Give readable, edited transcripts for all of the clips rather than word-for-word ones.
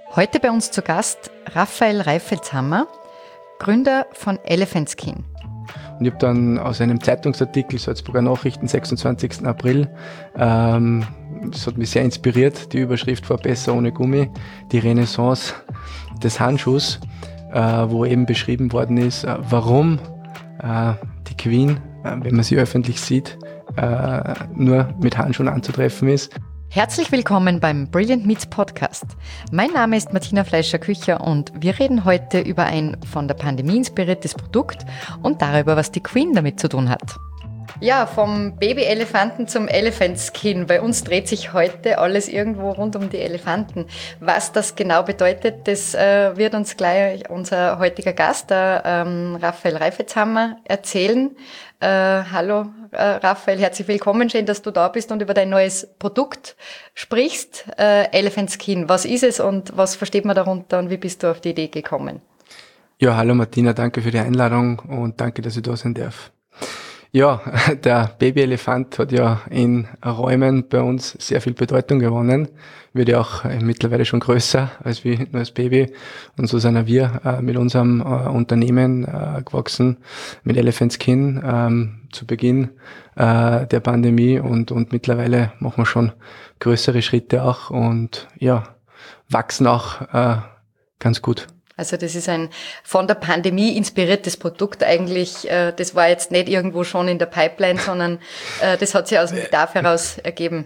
Heute bei uns zu Gast Raphael Reifelshammer, Gründer von Elephant Skin. Und ich habe dann aus einem Zeitungsartikel, Salzburger Nachrichten, 26. April, das hat mich sehr inspiriert, die Überschrift war Besser ohne Gummi, die Renaissance des Handschuhs, wo eben beschrieben worden ist, warum die Queen, wenn man sie öffentlich sieht, nur mit Handschuhen anzutreffen ist. Herzlich willkommen beim Brilliant Meets Podcast. Mein Name ist Martina Fleischer-Kücher und wir reden heute über ein von der Pandemie inspiriertes Produkt und darüber, was die Queen damit zu tun hat. Ja, vom Baby-Elefanten zum Elephant Skin. Bei uns dreht sich heute alles irgendwo rund um die Elefanten. Was das genau bedeutet, das wird uns gleich unser heutiger Gast, der Raphael Reifelshammer, erzählen. Hallo Raphael, herzlich willkommen. Schön, dass du da bist und über dein neues Produkt sprichst. Elephant Skin, was ist es und was versteht man darunter und wie bist du auf die Idee gekommen? Ja, hallo Martina, danke für die Einladung und danke, dass ich da sein darf. Ja, der Babyelefant hat ja in Räumen bei uns sehr viel Bedeutung gewonnen, wird ja auch mittlerweile schon größer als wie nur als Baby. Und so sind wir mit unserem Unternehmen gewachsen, mit Elephant Skin zu Beginn der Pandemie und mittlerweile machen wir schon größere Schritte auch und ja, wachsen auch ganz gut. Also das ist ein von der Pandemie inspiriertes Produkt eigentlich. Das war jetzt nicht irgendwo schon in der Pipeline, sondern das hat sich aus dem Bedarf heraus ergeben.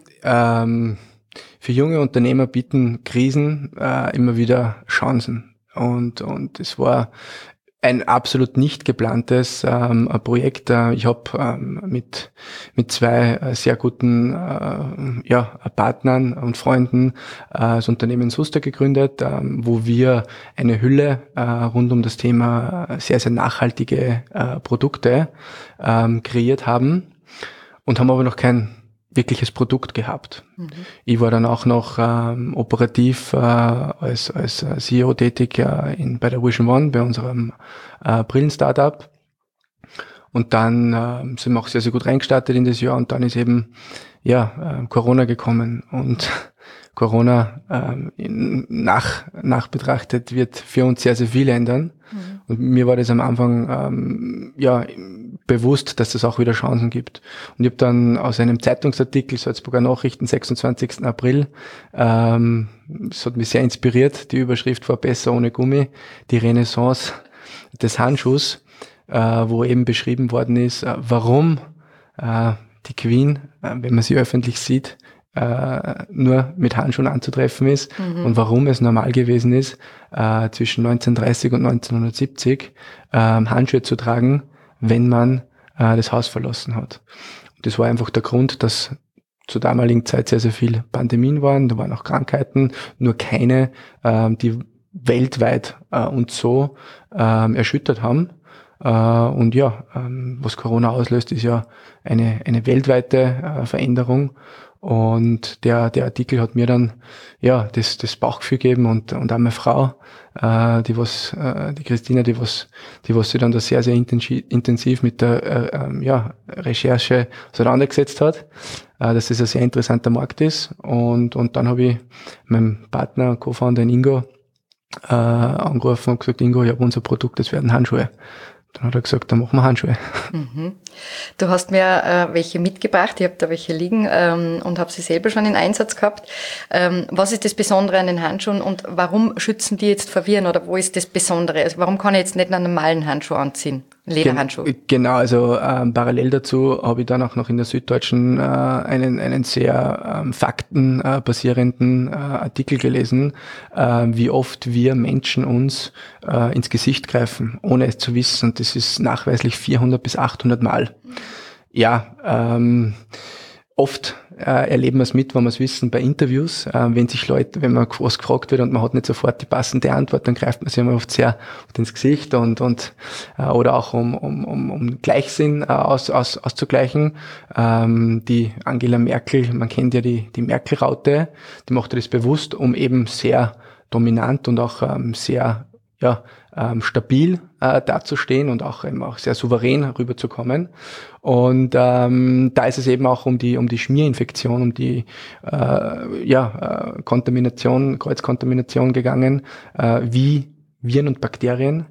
Für junge Unternehmer bieten Krisen immer wieder Chancen. Und es war ein absolut nicht geplantes Projekt. Ich habe mit zwei sehr guten Partnern und Freunden das Unternehmen Suster gegründet, wo wir eine Hülle rund um das Thema sehr, sehr nachhaltige Produkte kreiert haben und haben aber noch kein wirkliches Produkt gehabt. Mhm. Ich war dann auch noch operativ als CEO tätig bei der Vision One, bei unserem Brillen-Startup. Und dann sind wir auch sehr, sehr gut reingestartet in das Jahr und dann ist eben Corona gekommen und Corona nach betrachtet wird für uns sehr, sehr viel ändern. Mhm. Und mir war das am Anfang bewusst, dass es auch wieder Chancen gibt. Und ich habe dann aus einem Zeitungsartikel, Salzburger Nachrichten, 26. April, das hat mich sehr inspiriert, die Überschrift war Besser ohne Gummi, die Renaissance des Handschuhs, wo eben beschrieben worden ist, warum die Queen, wenn man sie öffentlich sieht, nur mit Handschuhen anzutreffen ist und warum es normal gewesen ist, zwischen 1930 und 1970 Handschuhe zu tragen, wenn man das Haus verlassen hat. Und das war einfach der Grund, dass zur damaligen Zeit sehr, sehr viele Pandemien waren, da waren auch Krankheiten, nur keine, die weltweit uns so erschüttert haben. Und was Corona auslöst, ist ja eine weltweite Veränderung. Und der Artikel hat mir dann das Bauchgefühl gegeben und auch meine Frau, die Christina, die was sich dann da sehr, sehr intensiv mit der Recherche auseinandergesetzt hat, dass das ein sehr interessanter Markt ist. Und dann habe ich meinen Partner und Co-Founder Ingo angerufen und gesagt, Ingo, ich habe unser Produkt, das werden Handschuhe. Dann hat er gesagt, dann machen wir Handschuhe. Mhm. Du hast mir welche mitgebracht, ich habe da welche liegen und habe sie selber schon in Einsatz gehabt. Was ist das Besondere an den Handschuhen und warum schützen die jetzt vor Viren oder wo ist das Besondere? Also warum kann ich jetzt nicht einen normalen Handschuh anziehen? Lederhandschuh. Genau, also parallel dazu habe ich dann auch noch in der Süddeutschen einen sehr faktenbasierenden Artikel gelesen, wie oft wir Menschen uns ins Gesicht greifen, ohne es zu wissen. Und das ist nachweislich 400 bis 800 Mal. Ja, oft erleben wir es mit, wenn wir es wissen, bei Interviews, wenn man was gefragt wird und man hat nicht sofort die passende Antwort, dann greift man sich immer oft sehr ins Gesicht und oder auch um Gleichsinn auszugleichen. Die Angela Merkel, man kennt ja die Merkel-Raute, die macht das bewusst, um eben sehr dominant und auch sehr stabil dazustehen und auch eben auch sehr souverän rüberzukommen. Und da ist es eben auch um die Schmierinfektion, um die Kontamination, Kreuzkontamination gegangen, wie Viren und Bakterien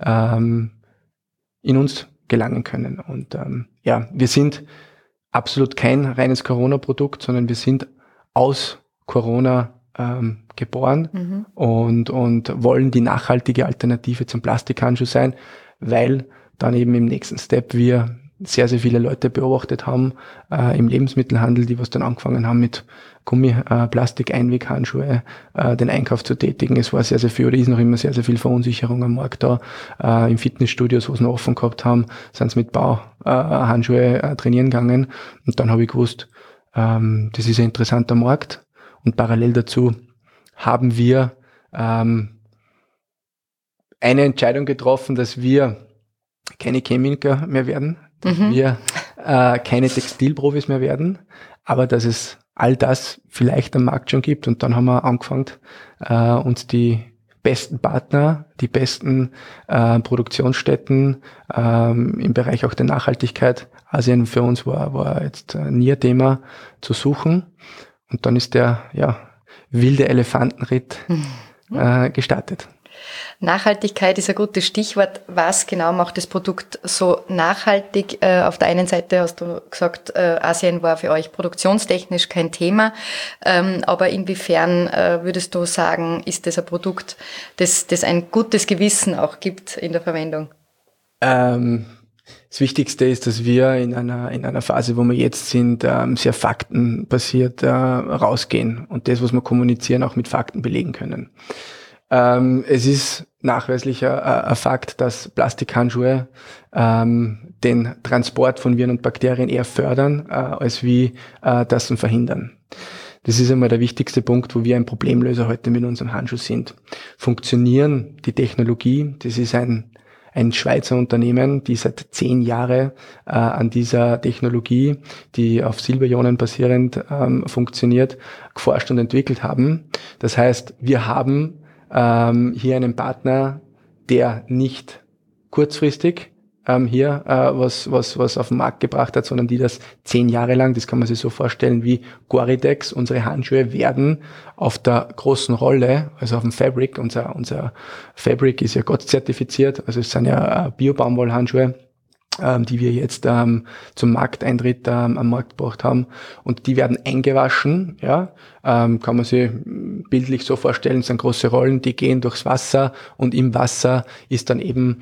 in uns gelangen können. Und wir sind absolut kein reines Corona-Produkt, sondern wir sind aus Corona geboren und wollen die nachhaltige Alternative zum Plastikhandschuh sein, weil dann eben im nächsten Step wir sehr, sehr viele Leute beobachtet haben im Lebensmittelhandel, die was dann angefangen haben mit Plastik-Einweghandschuhe den Einkauf zu tätigen. Es war sehr, sehr viel, oder ist noch immer sehr, sehr viel Verunsicherung am Markt da. Im Fitnessstudios, wo sie noch offen gehabt haben, sind sie mit Bauhandschuhe trainieren gegangen. Und dann habe ich gewusst, das ist ein interessanter Markt. Und parallel dazu haben wir eine Entscheidung getroffen, dass wir keine Chemiker mehr werden, dass wir keine Textilprofis mehr werden, aber dass es all das vielleicht am Markt schon gibt. Und dann haben wir angefangen, uns die besten Partner, die besten Produktionsstätten im Bereich auch der Nachhaltigkeit, Asien für uns war jetzt nie ein Thema, zu suchen. Und dann ist der wilde Elefantenritt gestartet. Nachhaltigkeit ist ein gutes Stichwort. Was genau macht das Produkt so nachhaltig? Auf der einen Seite hast du gesagt, Asien war für euch produktionstechnisch kein Thema. Aber inwiefern würdest du sagen, ist das ein Produkt, das ein gutes Gewissen auch gibt in der Verwendung? Das Wichtigste ist, dass wir in einer Phase, wo wir jetzt sind, sehr faktenbasiert rausgehen und das, was wir kommunizieren, auch mit Fakten belegen können. Es ist nachweislich ein Fakt, dass Plastikhandschuhe den Transport von Viren und Bakterien eher fördern, als wie das verhindern. Das ist einmal der wichtigste Punkt, wo wir ein Problemlöser heute mit unserem Handschuh sind. Funktionieren die Technologie, das ist ein Schweizer Unternehmen, die seit 10 Jahren an dieser Technologie, die auf Silberionen basierend funktioniert, geforscht und entwickelt haben. Das heißt, wir haben hier einen Partner, der nicht kurzfristig was auf den Markt gebracht hat, sondern die das 10 Jahre lang, das kann man sich so vorstellen wie Gore-Tex, unsere Handschuhe werden auf der großen Rolle, also auf dem Fabric, unser Fabric ist ja GOTS-zertifiziert, also es sind ja Bio-Baumwollhandschuhe, die wir jetzt zum Markteintritt am Markt gebracht haben, und die werden eingewaschen, kann man sich bildlich so vorstellen, es sind große Rollen, die gehen durchs Wasser, und im Wasser ist dann eben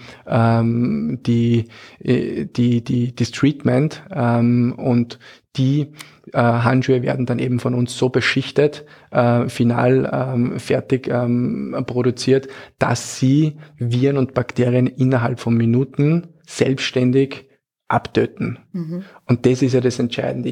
das Treatment, und die Handschuhe werden dann eben von uns so beschichtet, final fertig produziert, dass sie Viren und Bakterien innerhalb von Minuten selbstständig abtöten. Und das ist ja das Entscheidende.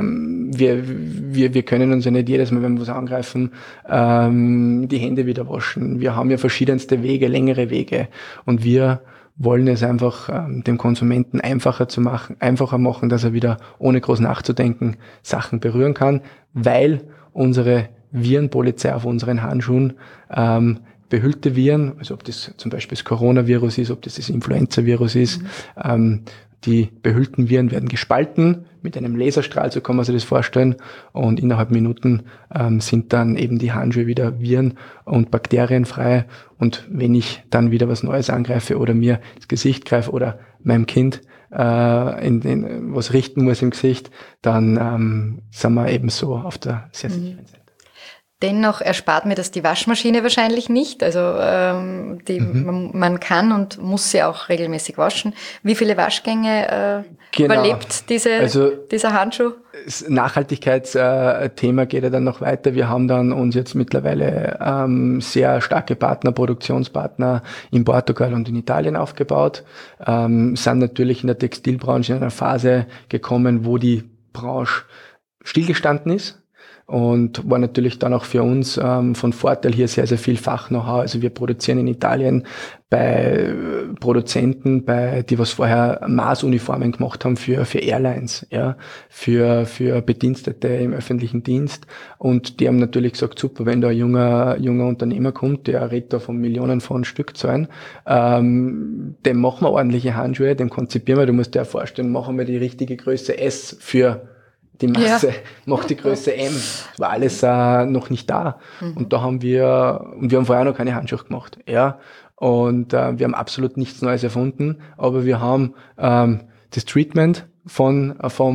Wir können uns ja nicht jedes Mal, wenn wir was angreifen, die Hände wieder waschen. Wir haben ja verschiedenste Wege, längere Wege. Und wir wollen es einfach dem Konsumenten einfacher machen, dass er wieder ohne groß nachzudenken Sachen berühren kann, weil unsere Virenpolizei auf unseren Handschuhen behüllte Viren, also ob das zum Beispiel das Coronavirus ist, ob das Influenza-Virus ist, die behüllten Viren werden gespalten mit einem Laserstrahl, so kann man sich das vorstellen, und innerhalb Minuten sind dann eben die Handschuhe wieder viren- und bakterienfrei, und wenn ich dann wieder was Neues angreife oder mir ins Gesicht greife oder meinem Kind was richten muss im Gesicht, dann sind wir eben so auf der sehr sicheren Seite. Dennoch erspart mir das die Waschmaschine wahrscheinlich nicht. Also man kann und muss sie auch regelmäßig waschen. Wie viele Waschgänge überlebt dieser Handschuh? Das Nachhaltigkeitsthema geht ja dann noch weiter. Wir haben dann uns jetzt mittlerweile sehr starke Produktionspartner in Portugal und in Italien aufgebaut. Sind natürlich in der Textilbranche in einer Phase gekommen, wo die Branche stillgestanden ist. und war natürlich dann auch für uns von Vorteil hier sehr, sehr viel Fach-Know-how. Also wir produzieren in Italien bei Produzenten, die was vorher Maßuniformen gemacht haben für Airlines, ja, für Bedienstete im öffentlichen Dienst. Und die haben natürlich gesagt, super, wenn da ein junger Unternehmer kommt, der redet da von Millionen von Stückzahlen, dem machen wir ordentliche Handschuhe, dem konzipieren wir, du musst dir vorstellen, machen wir die richtige Größe S für die Masse, macht die Größe M. Das war alles noch nicht da. Und wir haben vorher noch keine Handschuhe gemacht, ja. Und wir haben absolut nichts Neues erfunden, aber wir haben das Treatment vom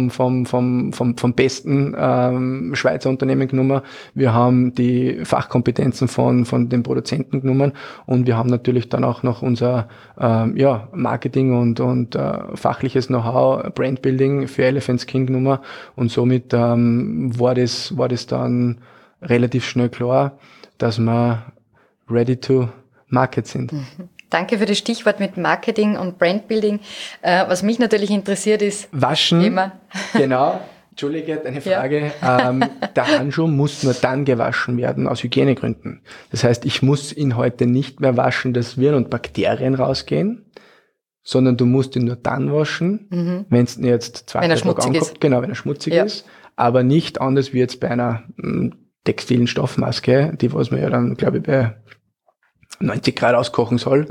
besten Schweizer Unternehmen genommen. Wir haben die Fachkompetenzen von den Produzenten genommen und wir haben natürlich dann auch noch unser Marketing und fachliches Know-how, Brandbuilding für Elephant Skin genommen und somit war das dann relativ schnell klar, dass wir ready to market sind. Danke für das Stichwort mit Marketing und Brandbuilding. Was mich natürlich interessiert ist... Waschen, Thema. Genau. Entschuldige, eine Frage. Ja. Der Handschuh muss nur dann gewaschen werden, aus Hygienegründen. Das heißt, ich muss ihn heute nicht mehr waschen, dass Viren und Bakterien rausgehen, sondern du musst ihn nur dann waschen, wenn es jetzt wenn er schmutzig ist. Genau, wenn er schmutzig ist. Aber nicht anders wie jetzt bei einer textilen Stoffmaske, die was man ja dann, glaube ich, bei 90 Grad auskochen soll,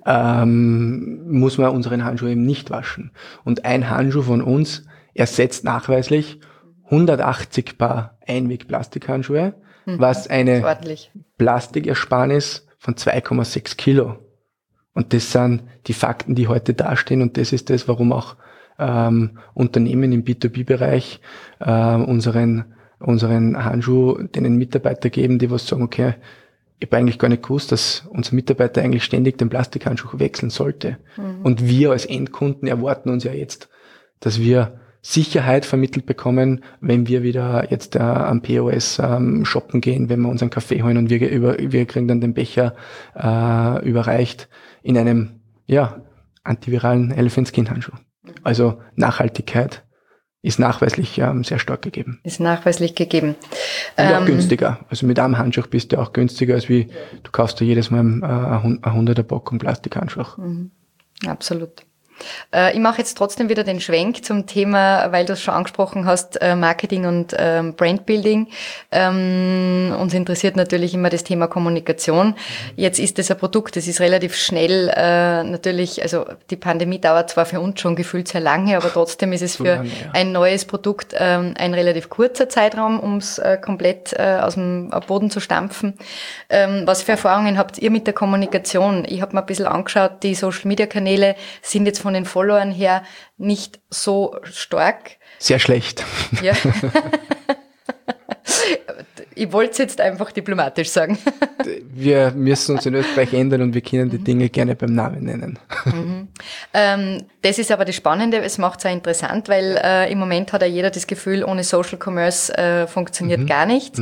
muss man unseren Handschuh eben nicht waschen. Und ein Handschuh von uns ersetzt nachweislich 180 Paar Einweg-Plastikhandschuhe, was eine Plastikersparnis von 2,6 Kilo. Und das sind die Fakten, die heute dastehen, und das ist das, warum auch Unternehmen im B2B-Bereich unseren Handschuh den Mitarbeiter geben, die was sagen, okay, ich habe eigentlich gar nicht gewusst, dass unser Mitarbeiter eigentlich ständig den Plastikhandschuh wechseln sollte. Und wir als Endkunden erwarten uns ja jetzt, dass wir Sicherheit vermittelt bekommen, wenn wir wieder jetzt am POS shoppen gehen, wenn wir unseren Kaffee holen und wir kriegen dann den Becher überreicht in einem antiviralen Elephant Skin Handschuh. Also Nachhaltigkeit ist nachweislich sehr stark gegeben. Ist nachweislich gegeben. Und auch günstiger. Also mit einem Handschuh bist du auch günstiger, als wie du kaufst dir jedes Mal eine 100er Packung Plastikhandschuh. Absolut. Ich mache jetzt trotzdem wieder den Schwenk zum Thema, weil du es schon angesprochen hast, Marketing und Brandbuilding. Uns interessiert natürlich immer das Thema Kommunikation. Jetzt ist es ein Produkt, das ist relativ schnell natürlich, also die Pandemie dauert zwar für uns schon gefühlt sehr lange, aber trotzdem ist es für ein neues Produkt ein relativ kurzer Zeitraum, um es komplett aus dem Boden zu stampfen. Was für Erfahrungen habt ihr mit der Kommunikation? Ich habe mir ein bisschen angeschaut, die Social-Media-Kanäle sind jetzt von den Followern her nicht so stark. Sehr schlecht. Ja. Ich wollte es jetzt einfach diplomatisch sagen. Wir müssen uns in Österreich ändern und wir können die Dinge gerne beim Namen nennen. Das ist aber das Spannende, es macht es auch interessant, weil im Moment hat ja jeder das Gefühl, ohne Social Commerce funktioniert gar nichts.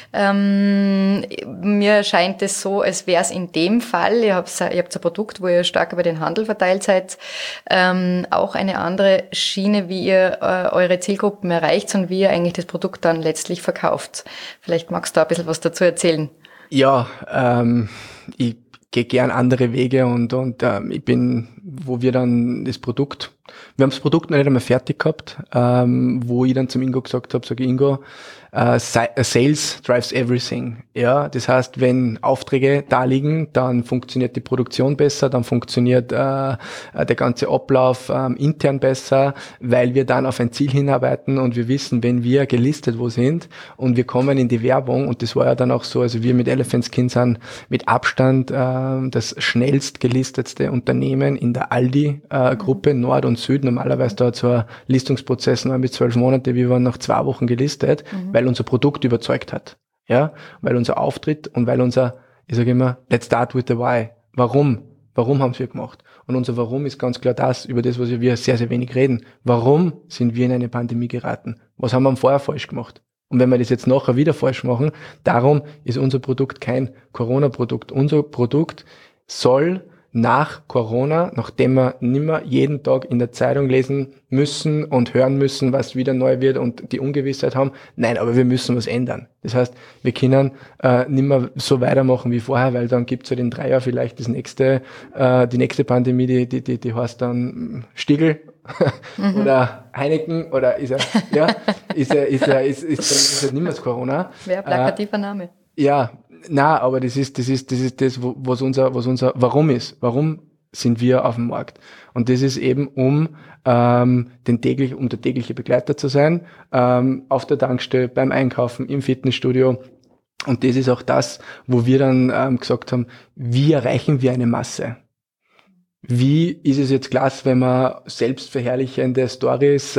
Mir scheint es so, als wäre es in dem Fall, ihr habt ein Produkt, wo ihr stark über den Handel verteilt seid, auch eine andere Schiene, wie ihr eure Zielgruppen erreicht und wie ihr eigentlich das Produkt dann letztlich verkauft. Vielleicht magst du ein bisschen was dazu erzählen. Ja, ich gehe gern andere Wege und ich bin, wo wir dann wir haben das Produkt noch nicht einmal fertig gehabt, wo ich dann zum Ingo gesagt habe, sage Ingo, Sales drives everything. Ja, das heißt, wenn Aufträge da liegen, dann funktioniert die Produktion besser, dann funktioniert der ganze Ablauf intern besser, weil wir dann auf ein Ziel hinarbeiten und wir wissen, wenn wir gelistet wo sind und wir kommen in die Werbung, und das war ja dann auch so, also wir mit Elephant Skin sind mit Abstand das schnellst gelistetste Unternehmen in der Aldi-Gruppe Nord und Süd. Normalerweise da so ein Listungsprozess 9 bis 12 Monate, wir waren nach 2 Wochen gelistet, weil unser Produkt überzeugt hat. Ja, weil unser Auftritt und weil ich sage immer, let's start with the why. Warum? Warum haben wir gemacht? Und unser Warum ist ganz klar das, über das, was wir sehr, sehr wenig reden. Warum sind wir in eine Pandemie geraten? Was haben wir vorher falsch gemacht? Und wenn wir das jetzt nachher wieder falsch machen, darum ist unser Produkt kein Corona-Produkt. Unser Produkt soll nach Corona, nachdem wir nimmer jeden Tag in der Zeitung lesen müssen und hören müssen, was wieder neu wird und die Ungewissheit haben. Nein, aber wir müssen was ändern. Das heißt, wir können nimmer so weitermachen wie vorher, weil dann gibt's halt in 3 Jahren vielleicht die nächste Pandemie, die heißt dann Stiegl oder Heineken oder ist nicht mehr das Corona. Wäre ein plakativer Name. Ja, na, aber das ist das, was unser Warum ist. Warum sind wir auf dem Markt? Und das ist eben, um der tägliche Begleiter zu sein, auf der Tankstelle, beim Einkaufen, im Fitnessstudio. Und das ist auch das, wo wir dann gesagt haben, wie erreichen wir eine Masse? Wie ist es jetzt klasse, wenn wir selbstverherrlichende Stories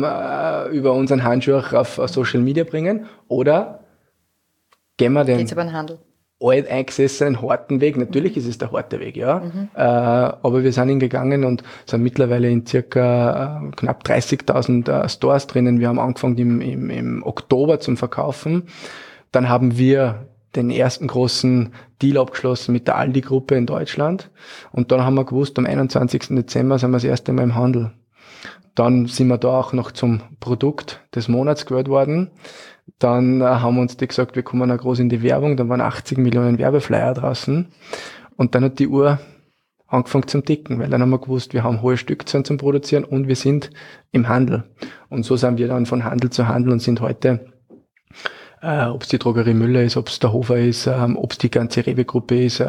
über unseren Handschuh auf Social Media bringen? Oder gehen wir den alteingesessenen, harten Weg? Natürlich ist es der harte Weg, ja. Aber wir sind ihn gegangen und sind mittlerweile in circa knapp 30.000 Stores drinnen. Wir haben angefangen im Oktober zum Verkaufen. Dann haben wir den ersten großen Deal abgeschlossen mit der Aldi-Gruppe in Deutschland. Und dann haben wir gewusst, am 21. Dezember sind wir das erste Mal im Handel. Dann sind wir da auch noch zum Produkt des Monats gewählt worden. Dann haben wir uns die gesagt, wir kommen auch groß in die Werbung. Dann waren 80 Millionen Werbeflyer draußen. Und dann hat die Uhr angefangen zum Ticken, weil dann haben wir gewusst, wir haben hohe Stückzahlen zum Produzieren und wir sind im Handel. Und so sind wir dann von Handel zu Handel und sind heute, ob es die Drogerie Müller ist, ob es der Hofer ist, ob es die ganze Rewe-Gruppe ist,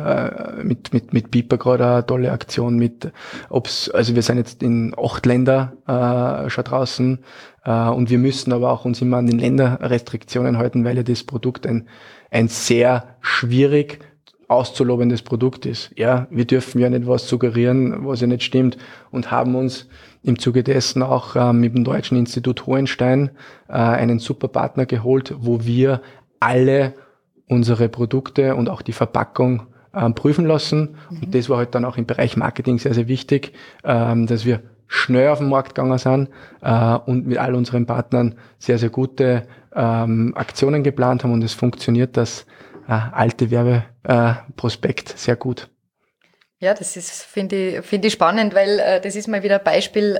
mit Piper gerade eine tolle Aktion also wir sind jetzt in 8 Länder schon draußen, und wir müssen aber auch uns immer an den Länderrestriktionen halten, weil ja das Produkt ein sehr schwierig auszulobendes Produkt ist. Ja, wir dürfen ja nicht was suggerieren, was ja nicht stimmt, und haben uns im Zuge dessen auch mit dem Deutschen Institut Hohenstein einen super Partner geholt, wo wir alle unsere Produkte und auch die Verpackung prüfen lassen. Und das war halt dann auch im Bereich Marketing sehr, sehr wichtig, dass wir schnell auf den Markt gegangen sind und mit all unseren Partnern sehr, sehr gute Aktionen geplant haben, und es funktioniert das alte Werbeprospekt sehr gut. Ja, das ist, finde ich spannend, weil das ist mal wieder ein Beispiel,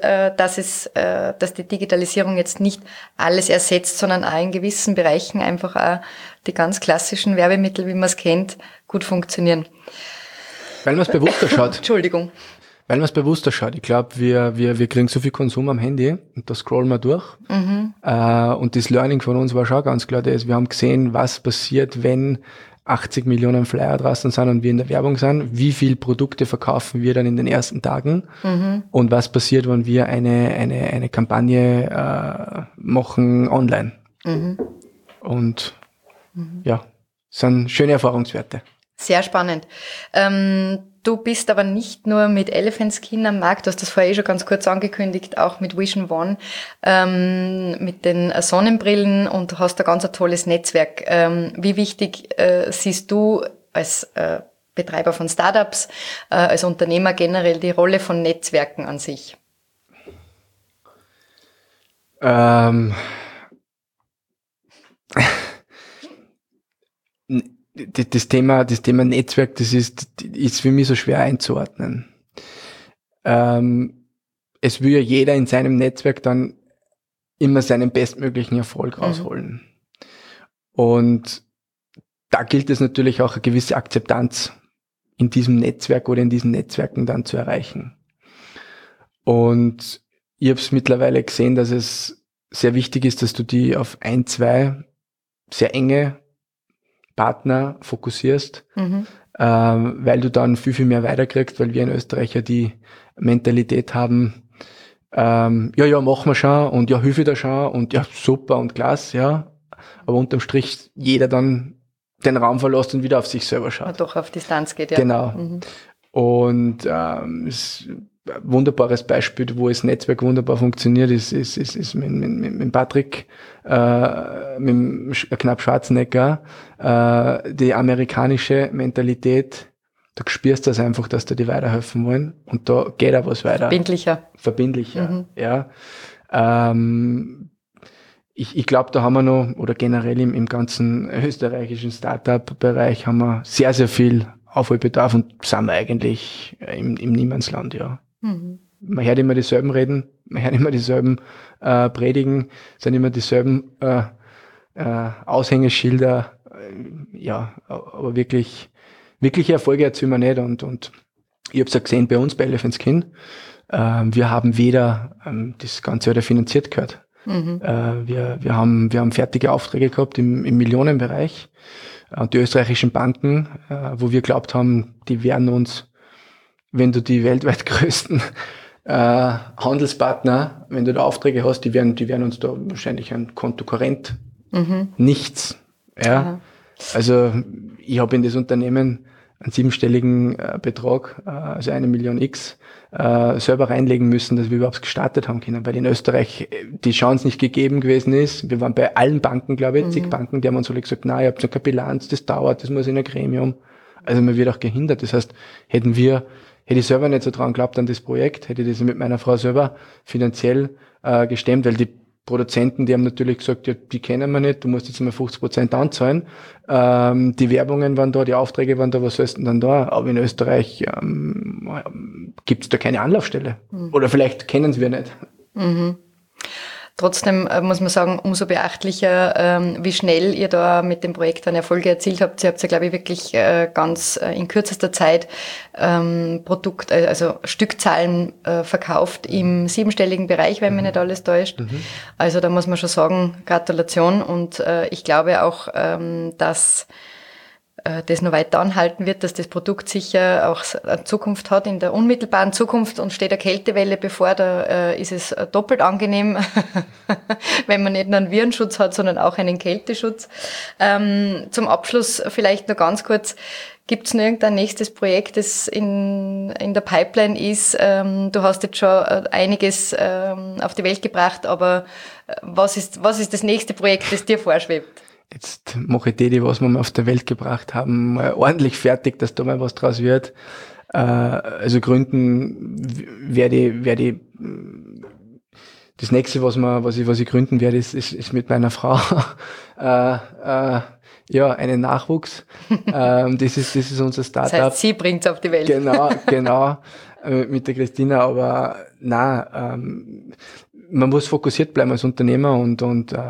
dass die Digitalisierung jetzt nicht alles ersetzt, sondern auch in gewissen Bereichen einfach auch die ganz klassischen Werbemittel, wie man es kennt, gut funktionieren. Weil man es bewusster schaut. Entschuldigung. Weil man es bewusster schaut. Ich glaube, wir kriegen so viel Konsum am Handy und da scrollen wir durch. Und das Learning von uns war schon ganz klar, wir haben gesehen, was passiert, wenn 80 Millionen Flyer draußen sind und wir in der Werbung sind. Wie viel Produkte verkaufen wir dann in den ersten Tagen? Und was passiert, wenn wir eine Kampagne machen online? Und ja, sind schöne Erfahrungswerte. Sehr spannend. Du bist aber nicht nur mit Elephant Skin am Markt, du hast das vorher schon ganz kurz angekündigt, auch mit Vision One, mit den Sonnenbrillen, und hast ein ganz tolles Netzwerk. Wie wichtig siehst du als Betreiber von Startups, als Unternehmer generell die Rolle von Netzwerken an sich? Das Thema Netzwerk, das ist für mich so schwer einzuordnen. Es will ja jeder in seinem Netzwerk dann immer seinen bestmöglichen Erfolg rausholen. Und da gilt es natürlich auch, eine gewisse Akzeptanz in diesem Netzwerk oder in diesen Netzwerken dann zu erreichen. Und ich habe es mittlerweile gesehen, dass es sehr wichtig ist, dass du die auf 1, 2 sehr enge Partner fokussierst, weil du dann viel, viel mehr weiterkriegst, weil wir in Österreich ja die Mentalität haben, machen wir schon und ja, hilf ich da schon und ja, super und klasse, ja, aber unterm Strich jeder dann den Raum verlässt und wieder auf sich selber schaut. Doch auf Distanz geht, ja. Genau. Und es wunderbares Beispiel, wo das Netzwerk wunderbar funktioniert, ist mit Patrick, mit Knapp Schwarzenegger, die amerikanische Mentalität, da spürst du das einfach, dass da die weiterhelfen wollen, und da geht auch was weiter. Verbindlicher, ja. Ich glaube, da haben wir noch, oder generell im ganzen österreichischen Startup-Bereich haben wir sehr, sehr viel Aufholbedarf und sind wir eigentlich im Niemandsland, ja. Man hört immer dieselben reden, man hört immer dieselben predigen, sind immer dieselben Aushängeschilder, ja, aber wirklich Erfolge erzielen wir nicht und ich habe es ja gesehen bei uns bei Elephant Skin, wir haben weder das Ganze oder finanziert gehört. Wir haben fertige Aufträge gehabt im Millionenbereich und die österreichischen Banken, wo wir glaubt haben, die werden uns, wenn du die weltweit größten Handelspartner, wenn du da Aufträge hast, die werden uns da wahrscheinlich ein Kontokorrent nichts. Ja. Aha. Also ich habe in das Unternehmen einen 7-stelligen Betrag, also 1 Million X, selber reinlegen müssen, dass wir überhaupt gestartet haben können, weil in Österreich die Chance nicht gegeben gewesen ist. Wir waren bei allen Banken, glaube ich, zig Banken, die haben uns alle gesagt, nein, ihr habt so keine Bilanz, das dauert, das muss in ein Gremium. Also man wird auch gehindert. Das heißt, hätte ich selber nicht so dran geglaubt an das Projekt, hätte ich das mit meiner Frau selber finanziell gestemmt, weil die Produzenten, die haben natürlich gesagt, ja, die kennen wir nicht, du musst jetzt mal 50% anzahlen. Die Werbungen waren da, die Aufträge waren da, was sollst du denn dann da? Aber in Österreich gibt es da keine Anlaufstelle. Oder vielleicht kennen wir nicht. Trotzdem muss man sagen, umso beachtlicher, wie schnell ihr da mit dem Projekt dann Erfolge erzielt habt. Ihr habt ja, glaube ich, wirklich ganz in kürzester Zeit also Stückzahlen verkauft im 7-stelligen Bereich, wenn mich nicht alles täuscht. Also da muss man schon sagen, Gratulation. Und ich glaube auch, dass das noch weiter anhalten wird, dass das Produkt sicher auch eine Zukunft hat in der unmittelbaren Zukunft und steht eine Kältewelle bevor, da ist es doppelt angenehm, wenn man nicht nur einen Virenschutz hat, sondern auch einen Kälteschutz. Zum Abschluss vielleicht noch ganz kurz, gibt es noch irgendein nächstes Projekt, das in der Pipeline ist? Du hast jetzt schon einiges auf die Welt gebracht, aber was ist das nächste Projekt, das dir vorschwebt? Jetzt mache ich die, was wir mal auf der Welt gebracht haben, mal ordentlich fertig, dass da mal was draus wird. Also gründen werde ich das nächste, was ich gründen werde, ist mit meiner Frau einen Nachwuchs. Das ist unser Startup. Das heißt, sie bringt's auf die Welt. Genau, mit der Christina, aber man muss fokussiert bleiben als Unternehmer und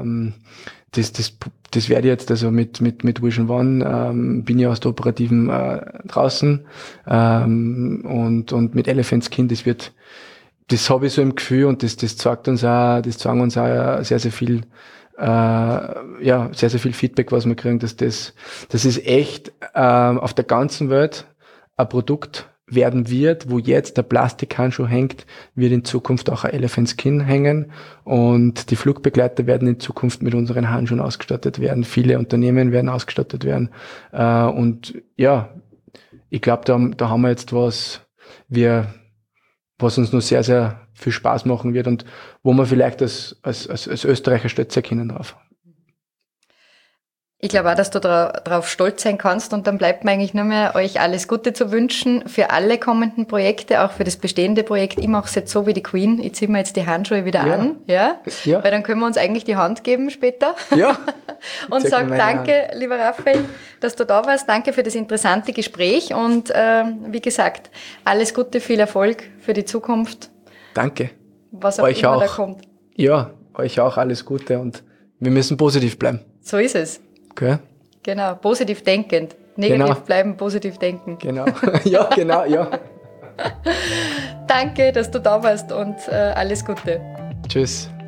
das werde ich jetzt, also mit Vision One bin ich aus der Operativen draußen und mit Elephant Skin, das habe ich so im Gefühl und das zeigen uns auch sehr, sehr viel sehr, sehr viel Feedback, was wir kriegen, dass das ist echt auf der ganzen Welt ein Produkt werden wird, wo jetzt der Plastikhandschuh hängt, wird in Zukunft auch ein Elephant Skin hängen und die Flugbegleiter werden in Zukunft mit unseren Handschuhen ausgestattet werden. Viele Unternehmen werden ausgestattet werden und ja, ich glaube, da haben wir jetzt was uns nur sehr, sehr viel Spaß machen wird und wo man vielleicht als Österreicher stolz sein können drauf. Ich glaube auch, dass du darauf stolz sein kannst und dann bleibt mir eigentlich nur mehr, euch alles Gute zu wünschen für alle kommenden Projekte, auch für das bestehende Projekt. Ich mache es jetzt so wie die Queen, ich ziehe mir jetzt die Handschuhe wieder an, ja, weil dann können wir uns eigentlich die Hand geben später. Ja. Und sag danke, lieber Raphael, dass du da warst. Danke für das interessante Gespräch und wie gesagt, alles Gute, viel Erfolg für die Zukunft. Danke. Was auch immer da kommt. Ja, euch auch alles Gute und wir müssen positiv bleiben. So ist es. Okay. Genau, positiv denkend. Negativ bleiben, positiv denken. Genau, ja, genau, ja. Danke, dass du da warst und alles Gute. Tschüss.